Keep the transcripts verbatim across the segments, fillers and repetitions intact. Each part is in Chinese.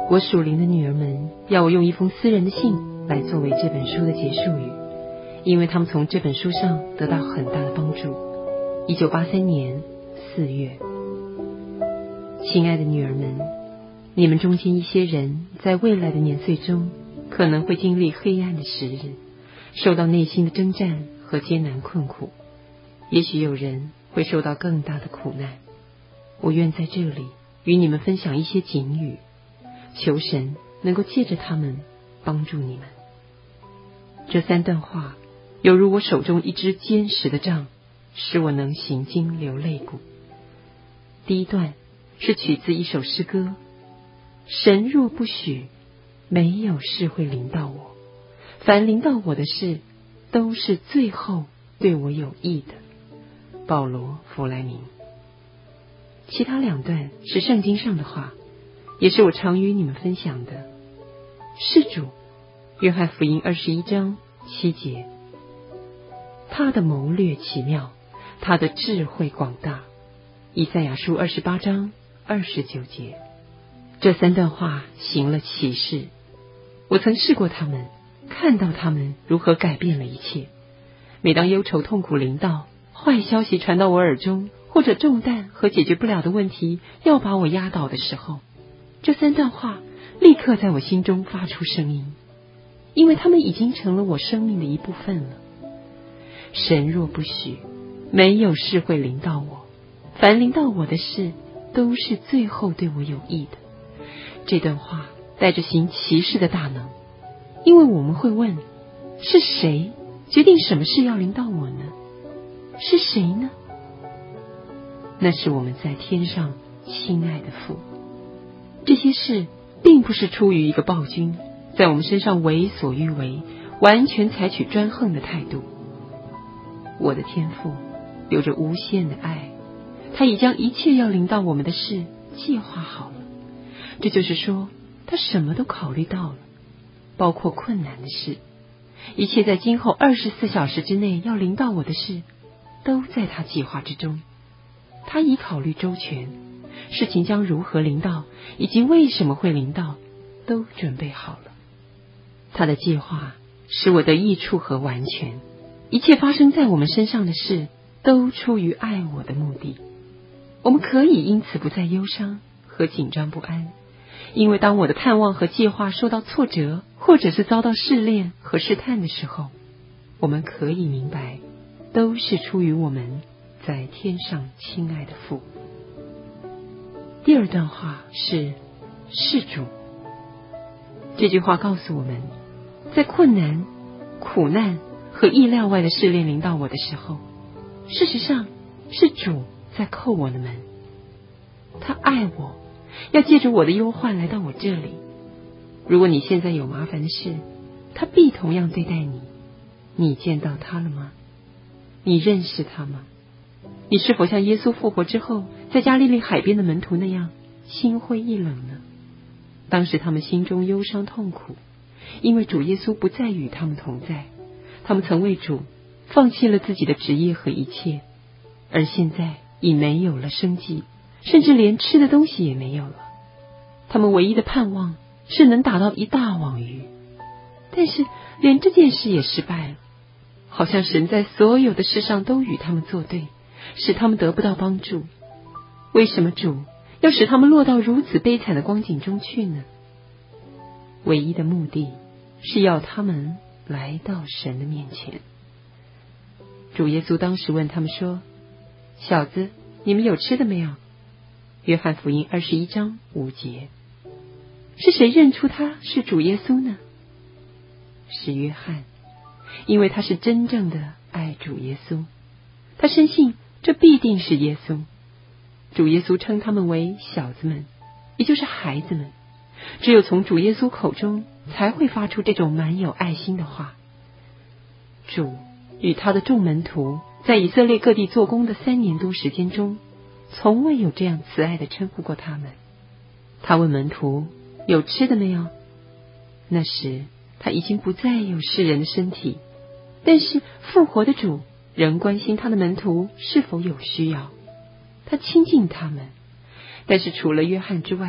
我属灵的女儿们要我用一封私人的信来作为这本书的结束语，因为他们从这本书上得到很大的帮助。一九八三年四月。亲爱的女儿们，你们中间一些人在未来的年岁中可能会经历黑暗的时日，受到内心的征战和艰难困苦，也许有人会受到更大的苦难。我愿在这里与你们分享一些警语，求神能够借着他们帮助你们。这三段话犹如我手中一支坚实的杖，使我能行经流泪骨。第一段是取自一首诗歌：神若不许，没有事会临到我，凡临到我的事都是最后对我有益的。保罗·弗莱明。其他两段是圣经上的话，也是我常与你们分享的。是主，约翰福音二十一章七节。他的谋略奇妙，他的智慧广大。以赛亚书二十八章二十九节。这三段话行了奇事，我曾试过他们，看到他们如何改变了一切。每当忧愁痛苦临到，坏消息传到我耳中，或者重担和解决不了的问题要把我压倒的时候，这三段话立刻在我心中发出声音，因为他们已经成了我生命的一部分了。神若不许，没有事会临到我，凡临到我的事都是最后对我有益的。这段话带着行奇事的大能，因为我们会问，是谁决定什么事要临到我呢？是谁呢？那是我们在天上亲爱的父。这些事并不是出于一个暴君在我们身上为所欲为，完全采取专横的态度。我的天父有着无限的爱，他已将一切要临到我们的事计划好了。这就是说，他什么都考虑到了，包括困难的事。一切在今后二十四小时之内要临到我的事，都在他计划之中。他已考虑周全，事情将如何临到，以及为什么会临到，都准备好了。他的计划使我得益处和完全，一切发生在我们身上的事，都出于爱我的目的。我们可以因此不再忧伤和紧张不安，因为当我的盼望和计划受到挫折，或者是遭到试炼和试探的时候，我们可以明白，都是出于我们在天上亲爱的父。第二段话是是主。这句话告诉我们，在困难、苦难和意料外的试炼临到我的时候，事实上是主在叩我的门。他爱我，要借着我的忧患来到我这里。如果你现在有麻烦的事，他必同样对待你。你见到他了吗？你认识他吗？你是否像耶稣复活之后在加利利海边的门徒那样心灰意冷呢？当时他们心中忧伤痛苦，因为主耶稣不再与他们同在。他们曾为主放弃了自己的职业和一切，而现在已没有了生计，甚至连吃的东西也没有了。他们唯一的盼望是能打到一大网鱼，但是连这件事也失败了。好像神在所有的事上都与他们作对，使他们得不到帮助。为什么主要使他们落到如此悲惨的光景中去呢？唯一的目的是要他们来到神的面前。主耶稣当时问他们说，小子，你们有吃的没有？约翰福音二十一章五节。是谁认出他是主耶稣呢？是约翰，因为他是真正的爱主耶稣，他深信这必定是耶稣。主耶稣称他们为小子们，也就是孩子们。只有从主耶稣口中才会发出这种满有爱心的话。主与他的众门徒在以色列各地做工的三年多时间中，从未有这样慈爱地称呼过他们。他问门徒，有吃的没有？那时他已经不再有世人的身体，但是复活的主仍关心他的门徒是否有需要。他亲近他们，但是除了约翰之外，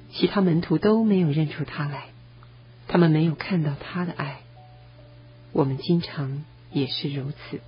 其他门徒都没有认出他来，他们没有看到他的爱。我们经常也是如此。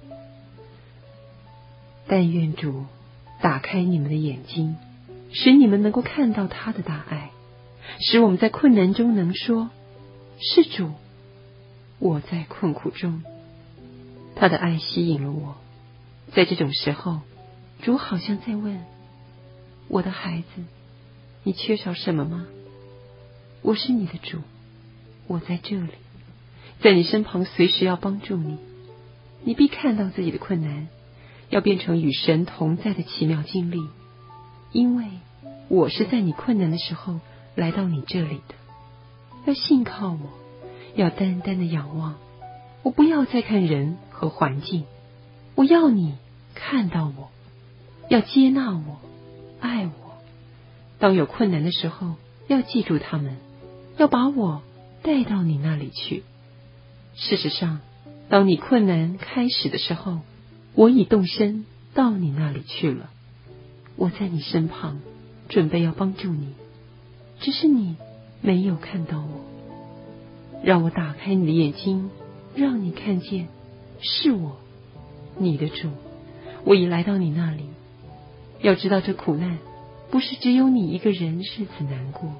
但愿主打开你们的眼睛，使你们能够看到他的大爱，使我们在困难中能说，是主，我在困苦中。他的爱吸引了我。在这种时候，主好像在问，我的孩子，你缺少什么吗？我是你的主，我在这里，在你身旁，随时要帮助你。你必看到自己的困难，要变成与神同在的奇妙经历，因为我是在你困难的时候来到你这里的。要信靠我，要单单的仰望。我不要再看人和环境，我要你看到我，要接纳我，爱我。当有困难的时候，要记住他们，要把我带到你那里去。事实上，当你困难开始的时候，我已动身到你那里去了。我在你身旁，准备要帮助你，只是你没有看到我。让我打开你的眼睛，让你看见，是我，你的主，我已来到你那里。要知道这苦难不是只有你一个人日子难过。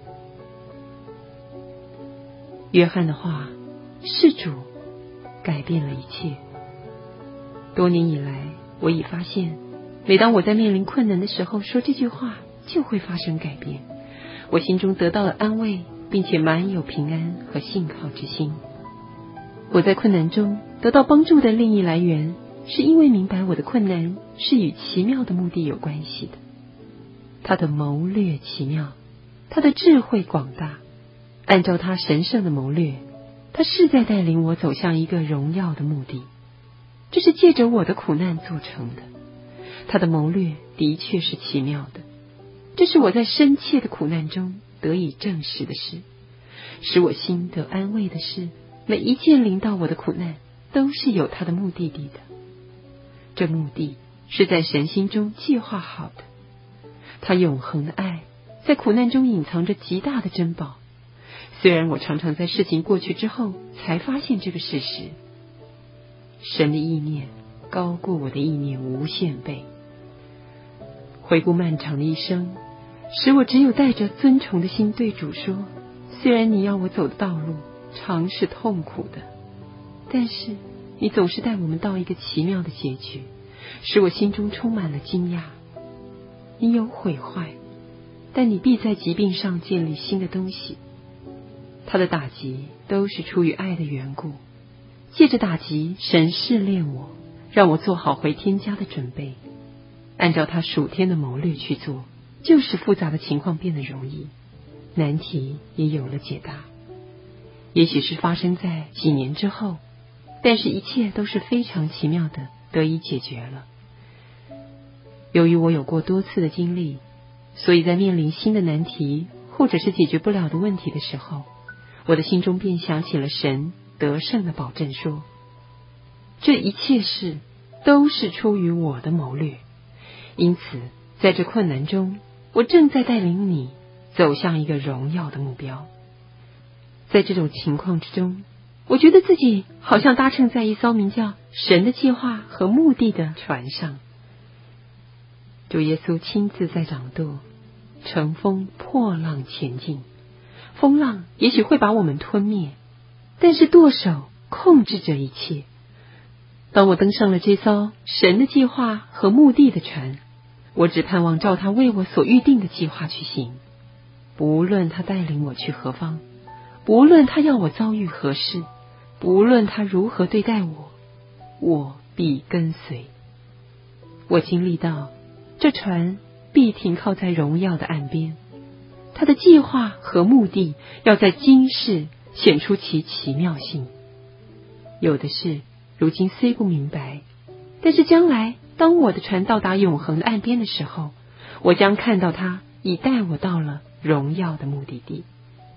约翰的话，是主改变了一切。多年以来，我已发现，每当我在面临困难的时候说这句话，就会发生改变。我心中得到了安慰，并且满有平安和信靠之心。我在困难中得到帮助的另一来源，是因为明白我的困难是与奇妙的目的有关系的。他的谋略奇妙，他的智慧广大。按照他神圣的谋略，他是在带领我走向一个荣耀的目的。这是借着我的苦难做成的。他的谋略的确是奇妙的。这是我在深切的苦难中得以证实的事。使我心得安慰的是，每一件临到我的苦难都是有他的目的地的。这目的是在神心中计划好的。他永恒的爱在苦难中隐藏着极大的珍宝。虽然我常常在事情过去之后才发现这个事实。神的意念高过我的意念无限倍。回顾漫长的一生，使我只有带着尊崇的心对主说，虽然你要我走的道路常是痛苦的，但是你总是带我们到一个奇妙的结局，使我心中充满了惊讶。你有毁坏，但你必在疾病上建立新的东西。他的打击都是出于爱的缘故。借着打击，神试炼我，让我做好回天家的准备。按照他属天的谋略去做，就是复杂的情况变得容易，难题也有了解答。也许是发生在几年之后，但是一切都是非常奇妙的得以解决了。由于我有过多次的经历，所以在面临新的难题或者是解决不了的问题的时候，我的心中便想起了神得胜的保证，说这一切事都是出于我的谋略。因此在这困难中，我正在带领你走向一个荣耀的目标。在这种情况之中，我觉得自己好像搭乘在一艘名叫神的计划和目的的船上。主耶稣亲自在掌舵，乘风破浪前进。风浪也许会把我们吞灭，但是舵手控制着一切。当我登上了这艘神的计划和目的的船，我只盼望照他为我所预定的计划去行。不论他带领我去何方，不论他要我遭遇何事，不论他如何对待我，我必跟随。我经历到这船必停靠在荣耀的岸边，他的计划和目的要在今世显出其奇妙性。有的事如今虽不明白，但是将来当我的船到达永恒的岸边的时候，我将看到他已带我到了荣耀的目的地。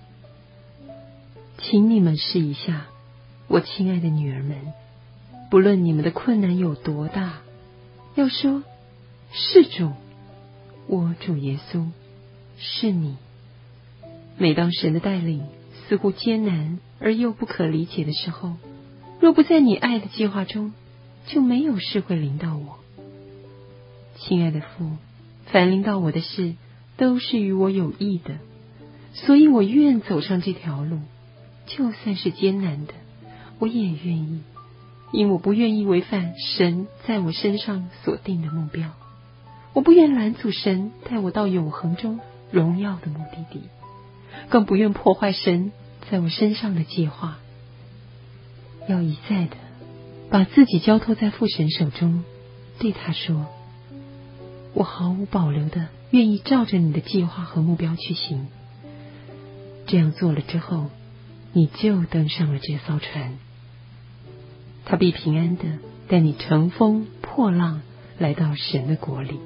请你们试一下，我亲爱的女儿们，不论你们的困难有多大，要说是主，我主耶稣，是你。 每当神的带领似乎艰难而又不可理解的时候，若不在你爱的计划中，就没有事会临到我。亲爱的父，凡临到我的事，都是与我有益的，所以我愿走上这条路，就算是艰难的，我也愿意，因我不愿意违反神在我身上所定的目标，我不愿拦阻神带我到永恒中荣耀的目的地，更不愿破坏神在我身上的计划。要一再的把自己交托在父神手中，对他说，我毫无保留的愿意照着你的计划和目标去行。这样做了之后，你就登上了这艘船，他必平安的带你乘风破浪来到神的国里。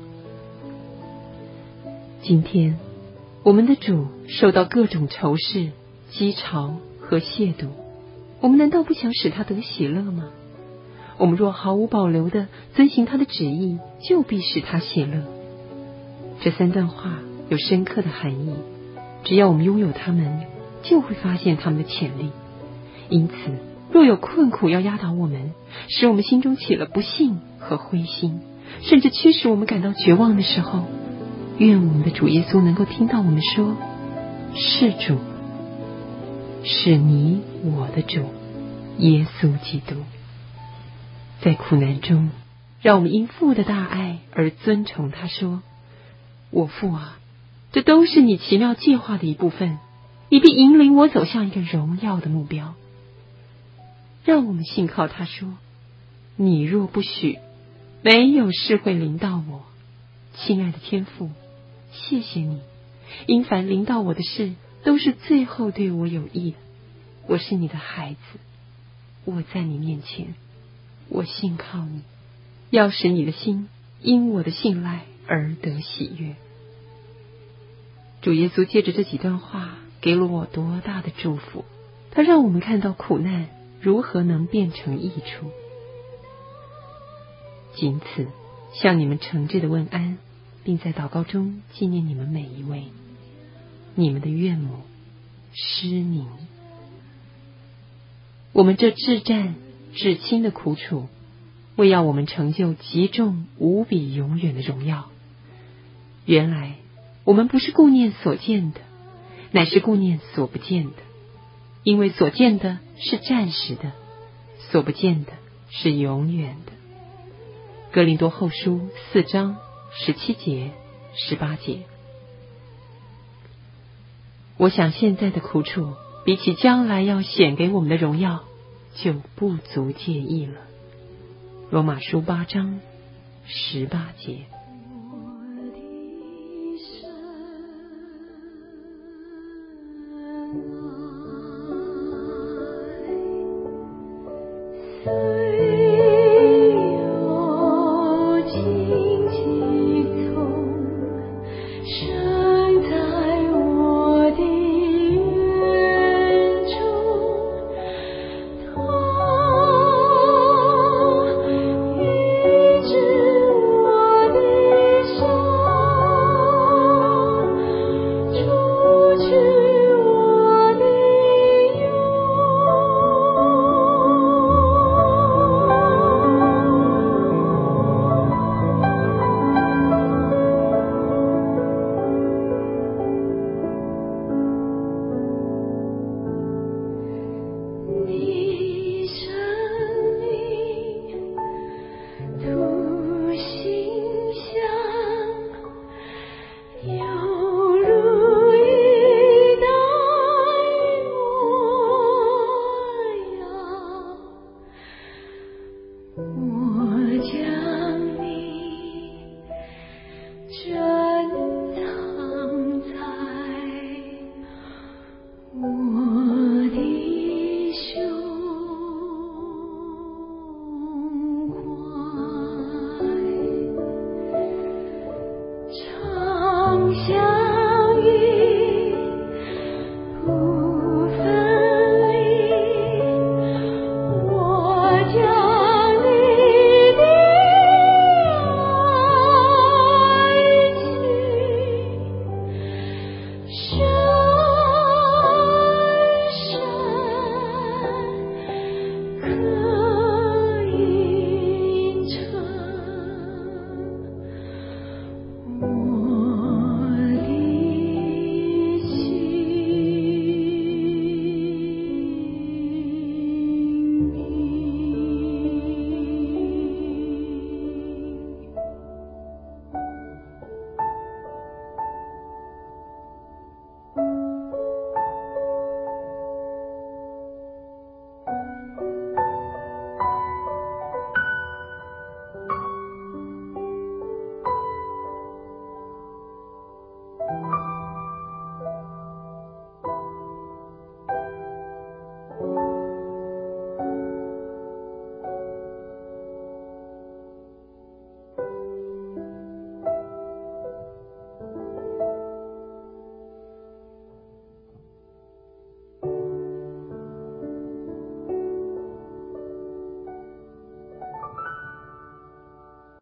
今天我们的主受到各种仇视、讥嘲和亵渎，我们难道不想使他得喜乐吗？我们若毫无保留的遵行他的旨意，就必使他喜乐。这三段话有深刻的含义，只要我们拥有它们，就会发现它们的潜力。因此，若有困苦要压倒我们，使我们心中起了不幸和灰心，甚至驱使我们感到绝望的时候，愿我们的主耶稣能够听到我们说，是主，是你我的主耶稣基督。在苦难中，让我们因父的大爱而尊崇他，说，我父啊，这都是你奇妙计划的一部分，你必引领我走向一个荣耀的目标。让我们信靠他说，你若不许，没有事会临到我。亲爱的天父，谢谢你，因凡临到我的事，都是最后对我有益的。我是你的孩子，我在你面前，我信靠你，要使你的心因我的信赖而得喜悦。主耶稣借着这几段话给了我多大的祝福，他让我们看到苦难如何能变成益处。仅此向你们诚挚的问安，并在祷告中纪念你们每一位。你们的岳母施宁。我们这至战至轻的苦楚，为要我们成就极重无比永远的荣耀。原来我们不是顾念所见的，乃是顾念所不见的，因为所见的是暂时的，所不见的是永远的。哥林多后书四章十七节、十八节。我想现在的苦楚，比起将来要显给我们的荣耀，就不足介意了。罗马书八章十八节。